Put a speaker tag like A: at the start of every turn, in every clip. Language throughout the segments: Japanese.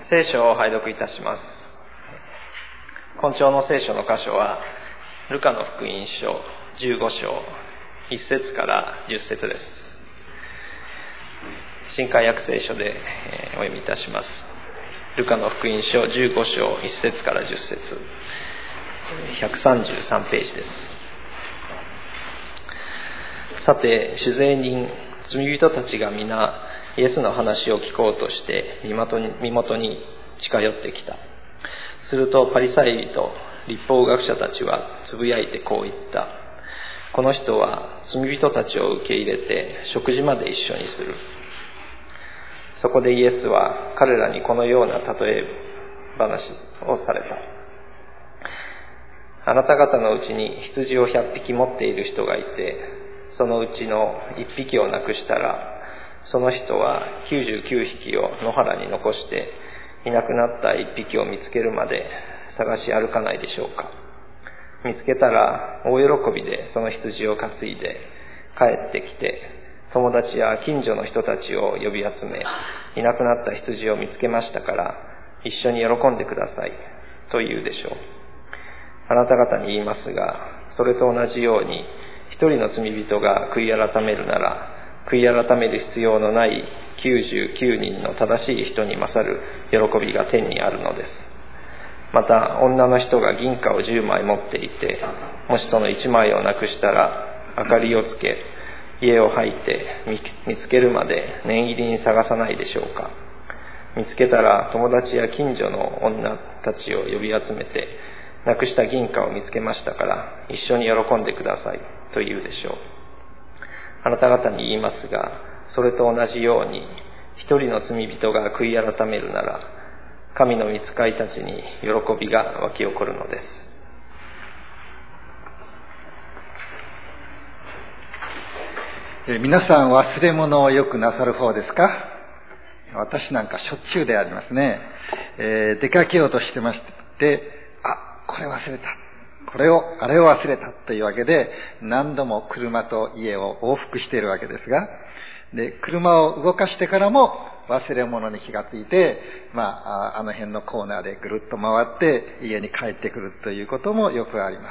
A: 聖書を拝読いたします。今朝の聖書の箇所はルカの福音書15章1節から10節です。新海約聖書でお読みいたします。ルカの福音書15章1節から10節133ページです。さて、主税人罪人たちが皆イエスの話を聞こうとして身元に近寄ってきた。するとパリサイ人律法学者たちはつぶやいてこう言った。この人は罪人たちを受け入れて食事まで一緒にする。そこでイエスは彼らにこのような例え話をされた。あなた方のうちに羊を100匹持っている人がいて、そのうちの1匹をなくしたら、その人は99匹を野原に残していなくなった1匹を見つけるまで探し歩かないでしょうか。見つけたら大喜びでその羊を担いで帰ってきて、友達や近所の人たちを呼び集め、いなくなった羊を見つけましたから一緒に喜んでくださいと言うでしょう。あなた方に言いますが、それと同じように一人の罪人が悔い改めるなら、悔い改める必要のない99人の正しい人に勝る喜びが天にあるのです。また女の人が銀貨を10枚持っていて、もしその1枚をなくしたら明かりをつけ、家を入って見つけるまで念入りに探さないでしょうか。見つけたら友達や近所の女たちを呼び集めて、なくした銀貨を見つけましたから一緒に喜んでくださいと言うでしょう。あなた方に言いますが、それと同じように一人の罪人が悔い改めるなら、神の御使いたちに喜びが湧き起こるのです。
B: 皆さん忘れ物をよくなさる方ですか？私なんかしょっちゅうでありますね。出かけようとしてまして、これ忘れた。あれを忘れたというわけで、何度も車と家を往復しているわけですが、で、車を動かしてからも忘れ物に気がついて、あの辺のコーナーでぐるっと回って家に帰ってくるということもよくあります。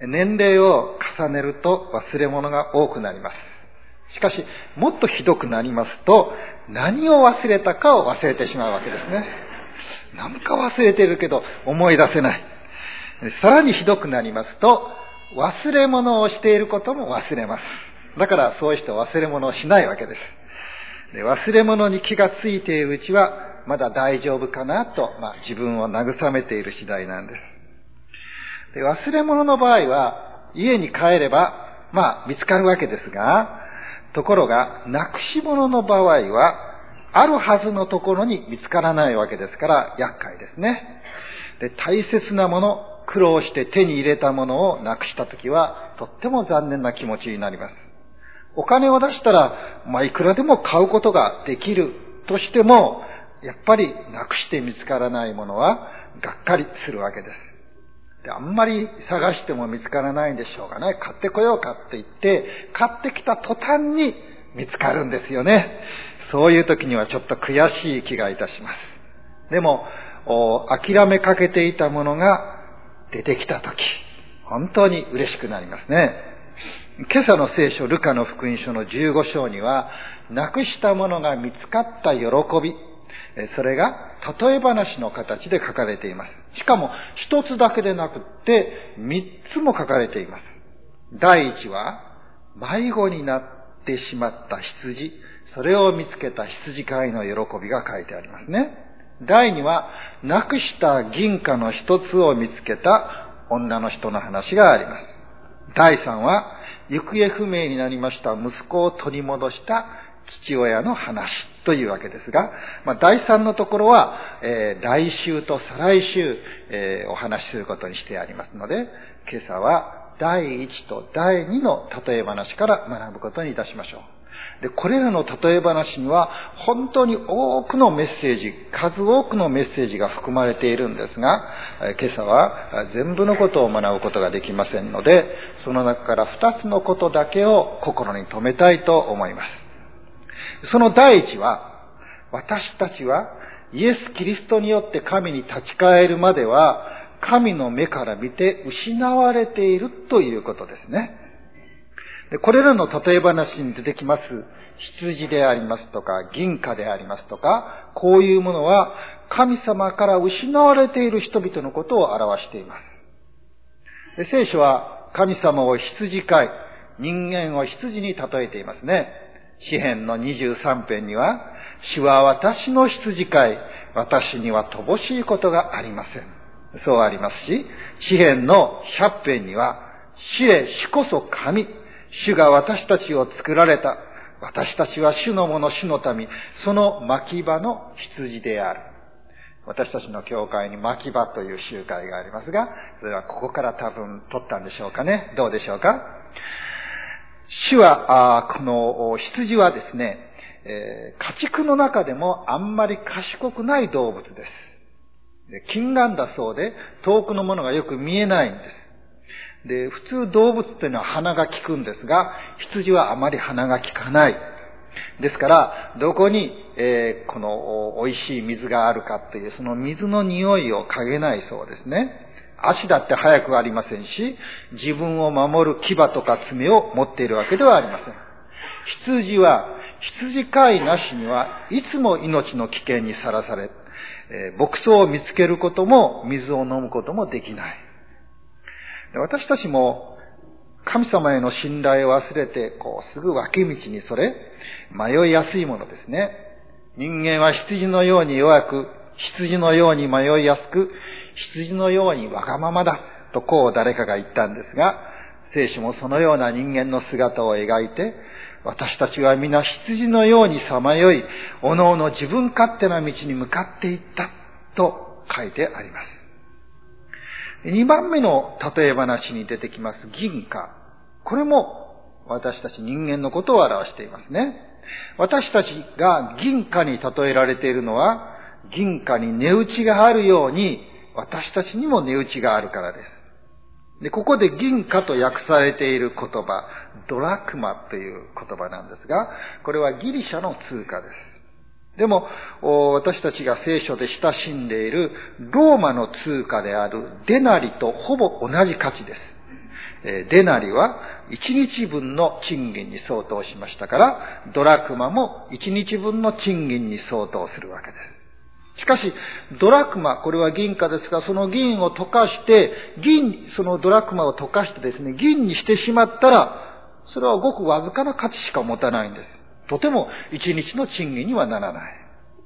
B: 年齢を重ねると忘れ物が多くなります。しかし、もっとひどくなりますと、何を忘れたかを忘れてしまうわけですね。なんか忘れてるけど思い出せない。さらにひどくなりますと、忘れ物をしていることも忘れます。だからそういう人は忘れ物をしないわけです。で、忘れ物に気がついているうちはまだ大丈夫かなと、自分を慰めている次第なんです。で、忘れ物の場合は家に帰れば見つかるわけですが、ところがなくし物の場合はあるはずのところに見つからないわけですから厄介ですね。で、大切なもの、苦労して手に入れたものをなくしたときはとっても残念な気持ちになります。お金を出したらいくらでも買うことができるとしても、やっぱりなくして見つからないものはがっかりするわけです。で、あんまり探しても見つからないんでしょうがね、買ってこようかって言って買ってきた途端に見つかるんですよね。そういう時にはちょっと悔しい気がいたします。でも諦めかけていたものが出てきたとき、本当に嬉しくなりますね。今朝の聖書ルカの福音書の15章には、なくしたものが見つかった喜び、それが例え話の形で書かれています。しかも一つだけでなくって3つも書かれています。第一は迷子になってしまった羊、それを見つけた羊飼いの喜びが書いてありますね。第2は、なくした銀貨の一つを見つけた女の人の話があります。第3は、行方不明になりました息子を取り戻した父親の話というわけですが、第3のところは、来週と再来週、お話しすることにしてありますので、今朝は第1と第2の例え話から学ぶことにいたしましょう。で、これらの例え話には本当に多くのメッセージ、数多くのメッセージが含まれているんですが、今朝は全部のことを学ぶことができませんので、その中から2つのことだけを心に留めたいと思います。その第一は、私たちはイエス・キリストによって神に立ち返るまでは、神の目から見て失われているということですね。で、これらの例え話に出てきます、羊でありますとか、銀貨でありますとか、こういうものは神様から失われている人々のことを表しています。で、聖書は神様を羊飼い、人間を羊に例えていますね。詩編の23編には、主は私の羊飼い、私には乏しいことがありません。そうありますし、詩編の100編には、主こそ神、主が私たちを作られた。私たちは主のもの、主の民、その牧場の羊である。私たちの教会に牧場という集会がありますが、それはここから多分取ったんでしょうかね。どうでしょうか。主は、この羊はですね、家畜の中でもあんまり賢くない動物です。近眼だそうで、遠くのものがよく見えないんです。で、普通動物というのは鼻が利くんですが、羊はあまり鼻が利かない。ですから、どこに、この美味しい水があるかという、その水の匂いを嗅げないそうですね。足だって速くありませんし、自分を守る牙とか爪を持っているわけではありません。羊は、羊飼いなしにはいつも命の危険にさらされ、牧草を見つけることも水を飲むこともできない。私たちも神様への信頼を忘れて、すぐ脇道にそれ、迷いやすいものですね。人間は羊のように弱く、羊のように迷いやすく、羊のようにわがままだと誰かが言ったんですが、聖書もそのような人間の姿を描いて、私たちは皆羊のようにさまよい、おのおの自分勝手な道に向かっていったと書いてあります。2番目の例え話に出てきます銀貨。これも私たち人間のことを表していますね。私たちが銀貨に例えられているのは、銀貨に値打ちがあるように、私たちにも値打ちがあるからです。で、ここで銀貨と訳されている言葉、ドラクマという言葉なんですが、これはギリシャの通貨です。でも、私たちが聖書で親しんでいるローマの通貨であるデナリとほぼ同じ価値です。デナリは1日分の賃金に相当しましたから、ドラクマも1日分の賃金に相当するわけです。しかし、ドラクマ、これは銀貨ですが、その銀を溶かして、そのドラクマを溶かしてですね、銀にしてしまったら、それはごくわずかな価値しか持たないんです。とても一日の賃金にはならない。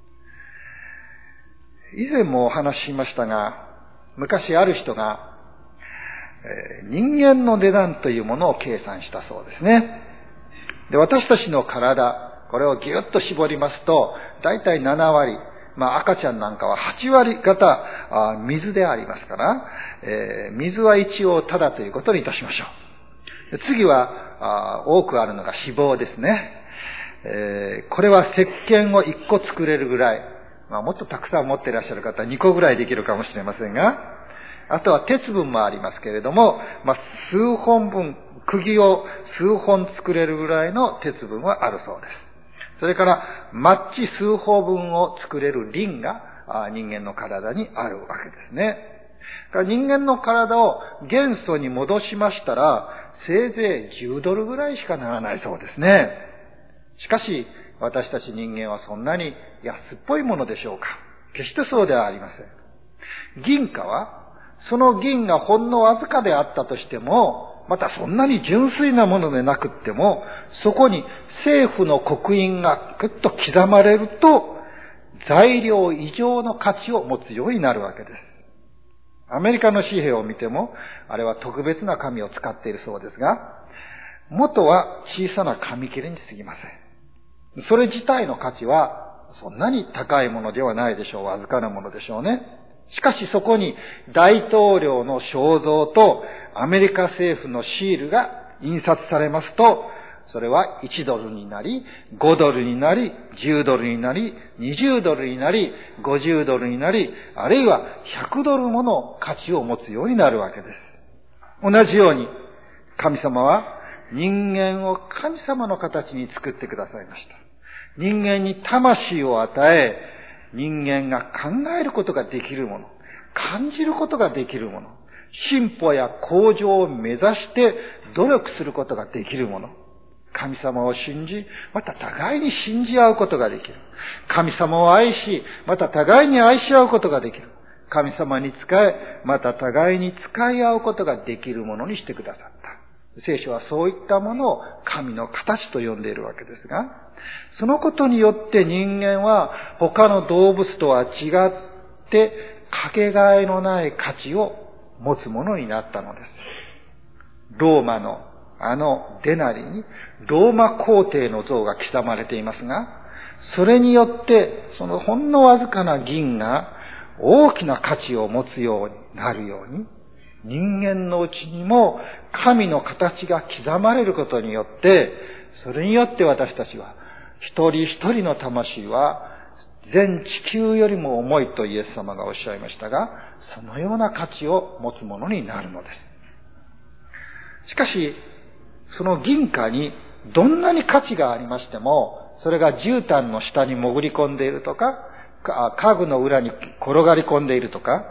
B: 以前もお話ししましたが、昔ある人が、人間の値段というものを計算したそうですね。で、私たちの体、これをぎゅっと絞りますと、だいたい7割、赤ちゃんなんかは8割方水でありますから、水は一応ただということにいたしましょう。次は多くあるのが脂肪ですね。これは石鹸を1個作れるぐらい、もっとたくさん持っていらっしゃる方は2個ぐらいできるかもしれませんが、あとは鉄分もありますけれども、数本分、釘を数本作れるぐらいの鉄分はあるそうです。それから、マッチ数本分を作れるリンが人間の体にあるわけですね。人間の体を元素に戻しましたら、せいぜい$10ぐらいしかならないそうですね。しかし、私たち人間はそんなに安っぽいものでしょうか。決してそうではありません。銀貨は、その銀がほんのわずかであったとしても、またそんなに純粋なものでなくっても、そこに政府の刻印がぐっと刻まれると、材料以上の価値を持つようになるわけです。アメリカの紙幣を見ても、あれは特別な紙を使っているそうですが、元は小さな紙切れに過ぎません。それ自体の価値はそんなに高いものではないでしょう。わずかなものでしょうね。しかしそこに大統領の肖像とアメリカ政府のシールが印刷されますと、それは$1になり、$5になり、$10になり、$20になり、$50になり、あるいは$100もの価値を持つようになるわけです。同じように、神様は人間を神様の形に作ってくださいました。人間に魂を与え、 人間が考えることができるもの、感じることができるもの、進歩や向上を目指して努力することができるもの、神様を信じ、また互いに信じ合うことができる。神様を愛し、また互いに愛し合うことができる。神様に仕え、また互いに使い合うことができるものにしてくださった。聖書はそういったものを神の形と呼んでいるわけですが、そのことによって人間は他の動物とは違ってかけがえのない価値を持つものになったのです。ローマのデナリにローマ皇帝の像が刻まれていますが、それによってそのほんのわずかな銀が大きな価値を持つようになるように、人間のうちにも神の形が刻まれることによって、それによって私たちは一人一人の魂は全地球よりも重いとイエス様がおっしゃいましたが、そのような価値を持つものになるのです。しかし、その銀貨にどんなに価値がありましても、それが絨毯の下に潜り込んでいるとか、家具の裏に転がり込んでいるとか、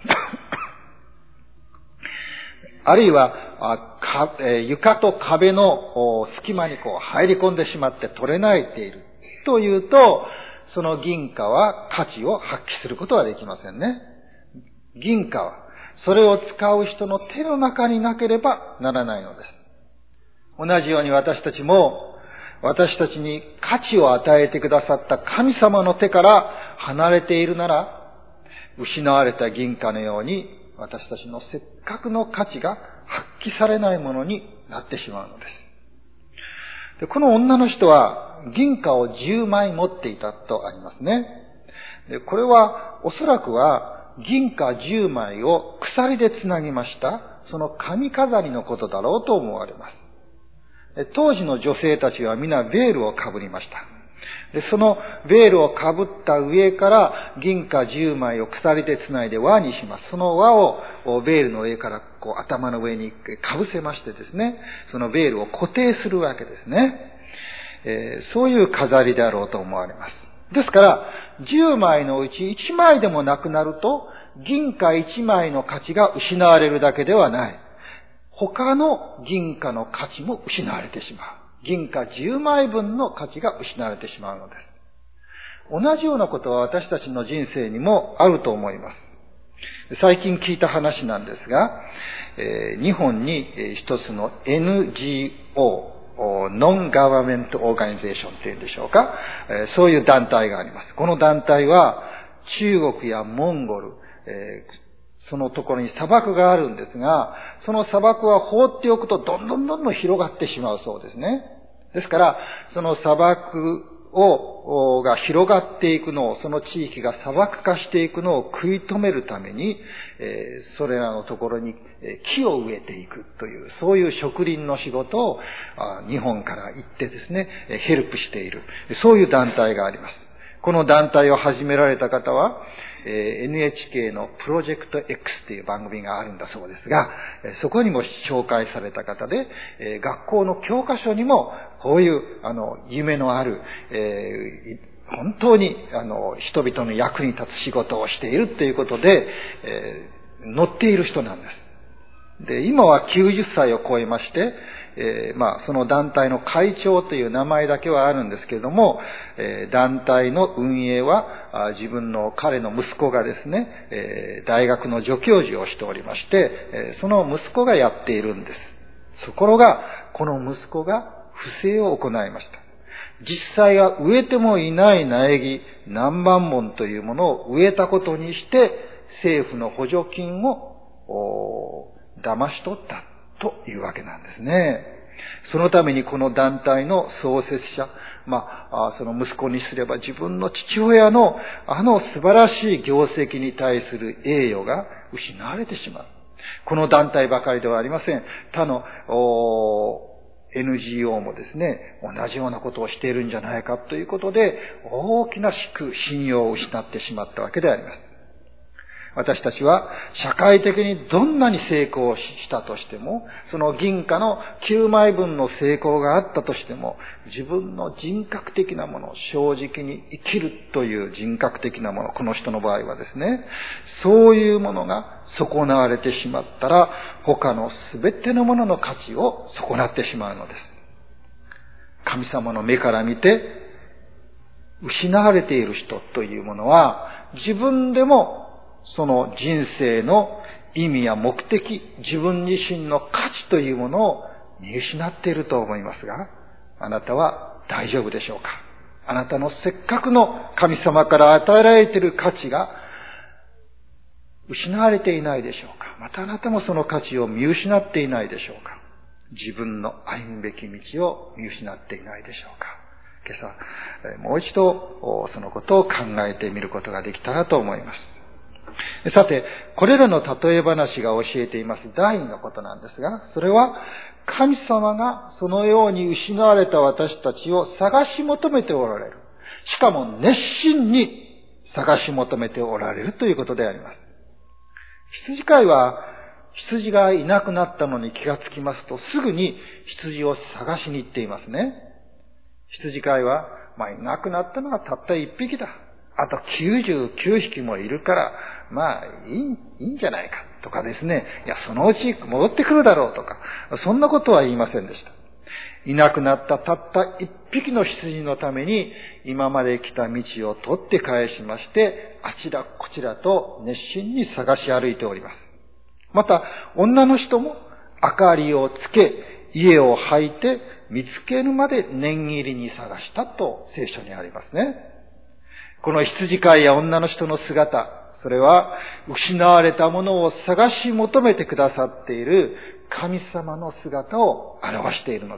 B: あるいは床と壁の隙間に入り込んでしまって取れないでいるというと、その銀貨は価値を発揮することはできませんね。銀貨はそれを使う人の手の中になければならないのです。同じように私たちも、私たちに価値を与えてくださった神様の手から離れているなら、失われた銀貨のように私たちのせっかくの価値が発揮されないものになってしまうのです。で、この女の人は銀貨を10枚持っていたとありますね。で、これはおそらくは銀貨10枚を鎖でつなぎました、その髪飾りのことだろうと思われます。当時の女性たちは皆ベールをかぶりました。で、そのベールをかぶった上から銀貨10枚を鎖でつないで輪にします。その輪をベールの上から頭の上にかぶせましてですね、そのベールを固定するわけですね。そういう飾りであろうと思われます。ですから10枚のうち1枚でもなくなると、銀貨1枚の価値が失われるだけではない。他の銀貨の価値も失われてしまう。銀貨10枚分の価値が失われてしまうのです。同じようなことは私たちの人生にもあると思います。最近聞いた話なんですが、日本に一つの NGO、ノンガバメントオーガニゼーションっていうんでしょうか、そういう団体があります。この団体は中国やモンゴル、そのところに砂漠があるんですが、その砂漠は放っておくとどんどん広がってしまうそうですね。ですから、その砂漠が広がっていくのを、その地域が砂漠化していくのを食い止めるために、それらのところに木を植えていくという、そういう植林の仕事を日本から行ってですね、ヘルプしている、そういう団体があります。この団体を始められた方は、NHK のプロジェクト X という番組があるんだそうですが、そこにも紹介された方で、学校の教科書にもこういう夢のある、本当に人々の役に立つ仕事をしているということで、載っている人なんです。で、今は90歳を超えまして、その団体の会長という名前だけはあるんですけれども、団体の運営は彼の息子がですね、大学の助教授をしておりまして、その息子がやっているんです。ところが、この息子が不正を行いました。実際は植えてもいない苗木何万本というものを植えたことにして、政府の補助金を騙し取ったというわけなんですね。そのためにこの団体の創設者、その息子にすれば自分の父親の素晴らしい業績に対する栄誉が失われてしまう。この団体ばかりではありません。他のNGO もですね、同じようなことをしているんじゃないかということで、大きな信用を失ってしまったわけであります。 私たちは社会的にどんなに成功したとしても、その銀貨の9枚分の成功があったとしても、自分の人格的なもの、正直に生きるという人格的なもの、この人の場合はですね、そういうものが損なわれてしまったら、他の全てのものの価値を損なってしまうのです。神様の目から見て、失われている人というものは、自分でもその人生の意味や目的、自分自身の価値というものを見失っていると思いますが、あなたは大丈夫でしょうか？あなたのせっかくの神様から与えられている価値が失われていないでしょうか？またあなたもその価値を見失っていないでしょうか？自分の歩むべき道を見失っていないでしょうか？今朝、もう一度そのことを考えてみることができたらと思います。さて、これらの例え話が教えています第二のことなんですが、それは神様がそのように失われた私たちを探し求めておられる。しかも熱心に探し求めておられるということであります。羊飼いは羊がいなくなったのに気がつきますと、すぐに羊を探しに行っていますね。羊飼いは、いなくなったのはたった1匹だ。あと99匹もいるから、いいんじゃないかとかですね。いや、そのうち戻ってくるだろうとか、そんなことは言いませんでした。いなくなったたった1匹の羊のために、今まで来た道を取って返しまして、あちらこちらと熱心に探し歩いております。また、女の人も明かりをつけ、家を履いて見つけるまで念入りに探したと聖書にありますね。この羊飼いや女の人の姿、それは失われたものを探し求めてくださっている神様の姿を表しているのです。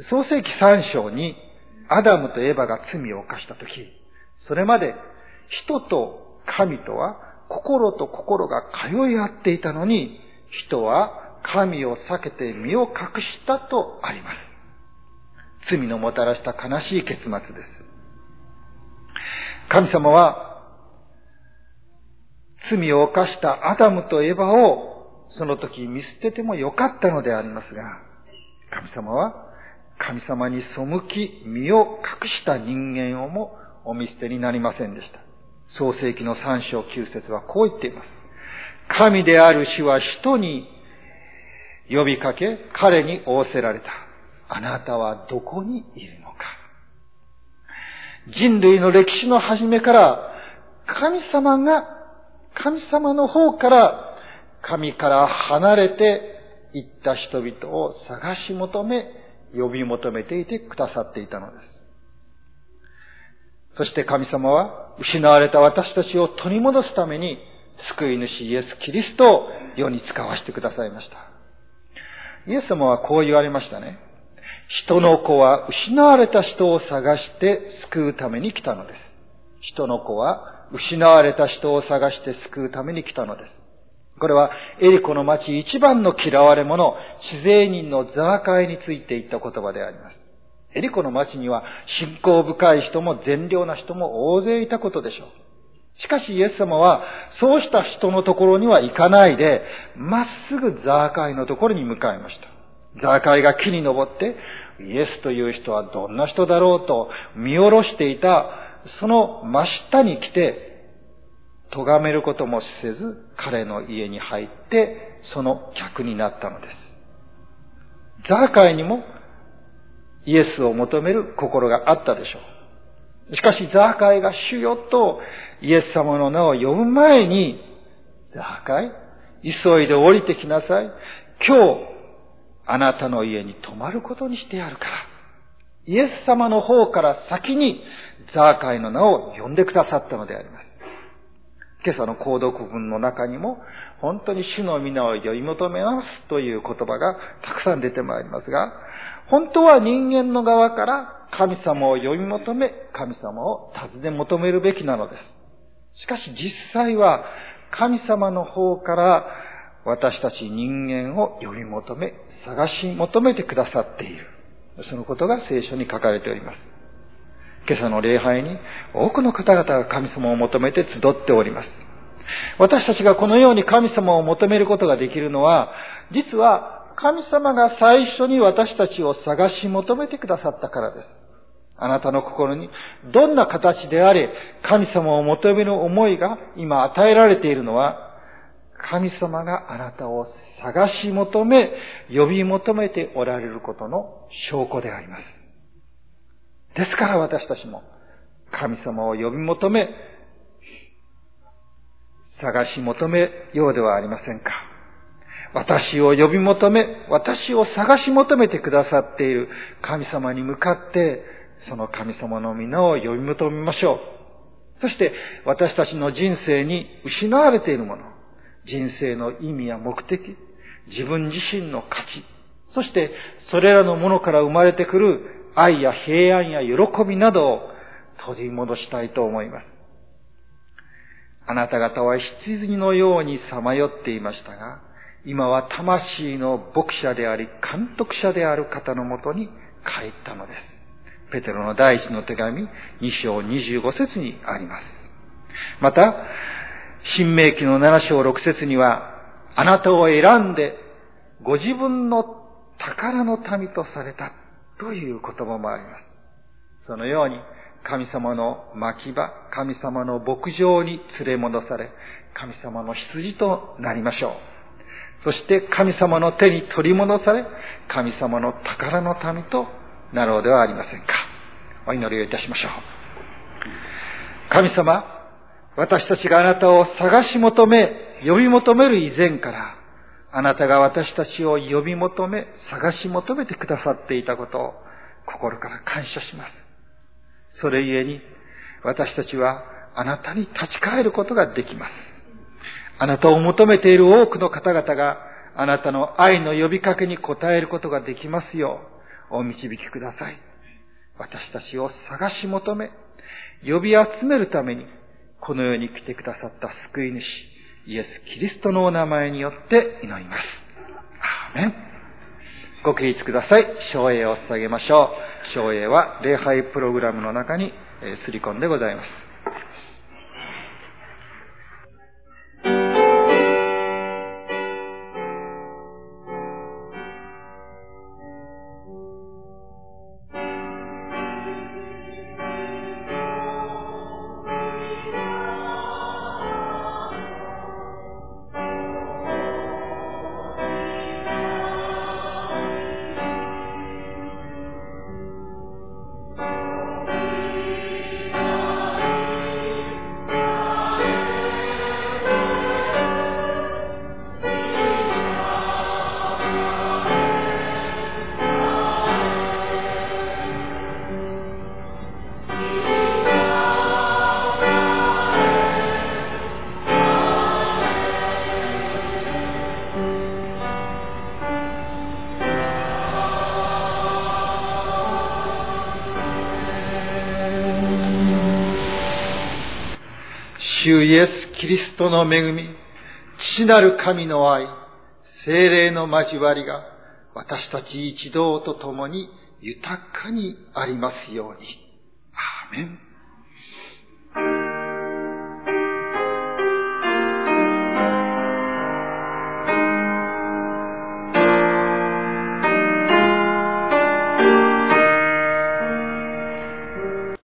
B: 創世記3章にアダムとエバが罪を犯したとき、それまで人と神とは心と心が通い合っていたのに、人は神を避けて身を隠したとあります。罪のもたらした悲しい結末です。神様は罪を犯したアダムとエバをその時見捨ててもよかったのでありますが、神様は神様に背き身を隠した人間をもお見捨てになりませんでした。創世記の3章9節はこう言っています。神である主は人に呼びかけ、彼に仰せられた。あなたはどこにいるのか。人類の歴史の始めから、神様の方から神から離れていった人々を探し求め、呼び求めていてくださっていたのです。そして神様は失われた私たちを取り戻すために救い主イエス・キリストを世に使わせてくださいました。イエス様はこう言われましたね。人の子は失われた人を探して救うために来たのです。人の子は失われた人を探して救うために来たのです。これはエリコの町一番の嫌われ者、至税人のザーカイについて言った言葉であります。エリコの町には信仰深い人も善良な人も大勢いたことでしょう。しかしイエス様はそうした人のところには行かないで、まっすぐザーカイのところに向かいました。ザーカイが木に登って、イエスという人はどんな人だろうと見下ろしていた、その真下に来て、咎めることもせず、彼の家に入って、その客になったのです。ザーカイにもイエスを求める心があったでしょう。しかしザーカイが主よとイエス様の名を呼ぶ前に、ザーカイ、急いで降りてきなさい。今日、あなたの家に泊まることにしてやるから。イエス様の方から先にザーカイの名を呼んでくださったのであります。今朝の購読文の中にも、本当に主の皆を呼び求めますという言葉がたくさん出てまいりますが、本当は人間の側から神様を呼び求め、神様を尋ね求めるべきなのです。しかし実際は神様の方から私たち人間を呼び求め、探し求めてくださっている。そのことが聖書に書かれております。今朝の礼拝に多くの方々が神様を求めて集っております。 私たちがこのように神様を求めることができるのは、実は神様が最初に私たちを探し求めてくださったからです。あなたの心にどんな形であれ、神様を求める思いが今与えられているのは、神様があなたを探し求め、呼び求めておられることの証拠であります。ですから私たちも神様を呼び求め、探し求めようではありませんか。私を呼び求め、私を探し求めてくださっている神様に向かって、その神様の皆を呼び求めましょう。そして私たちの人生に失われているもの、人生の意味や目的、自分自身の価値、そしてそれらのものから生まれてくる愛や平安や喜びなどを取り戻したいと思います。あなた方は羊のようにさまよっていましたが、今は魂の牧者であり監督者である方のもとに帰ったのです。ペテロの第一の手紙2章25節にあります。また、申命記の7章6節には、あなたを選んでご自分の宝の民とされたという言葉もあります。そのように神様の牧場、神様の牧場に連れ戻され、神様の羊となりましょう。そして神様の手に取り戻され、神様の宝の民となろうではありませんか。お祈りをいたしましょう。神様、私たちがあなたを探し求め、呼び求める以前から、あなたが私たちを呼び求め、探し求めてくださっていたことを心から感謝します。それゆえに、私たちはあなたに立ち返ることができます。あなたを求めている多くの方々が、あなたの愛の呼びかけに応えることができますよう、お導きください。私たちを探し求め、呼び集めるために、この世に来てくださった救い主、イエス・キリストのお名前によって祈ります。アーメン。ご起立ください。唱詠を捧げましょう。唱詠は礼拝プログラムの中に刷り込んでございます。主イエス・キリストの恵み、父なる神の愛、聖霊の交わりが私たち一同と共に豊かにありますように。アーメン。